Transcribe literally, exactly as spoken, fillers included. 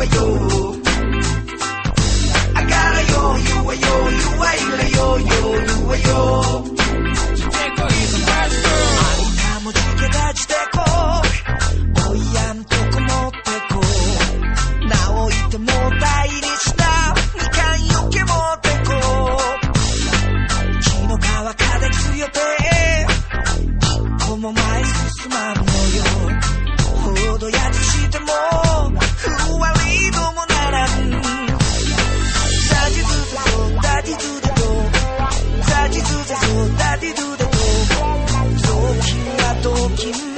are yo. I gotta yo, you are yo, you are yo, yo, you are yo. 아이가 무지개 가지대고 오이암 토코 못대고 나오이테 못다이니시다 니칸 요케 못대고 기노가와 카데強てこの前進まんのよほどやつしてもふわりともならんザジズゼソダディズデドザジズゼソダディドゥデドドキンはドキン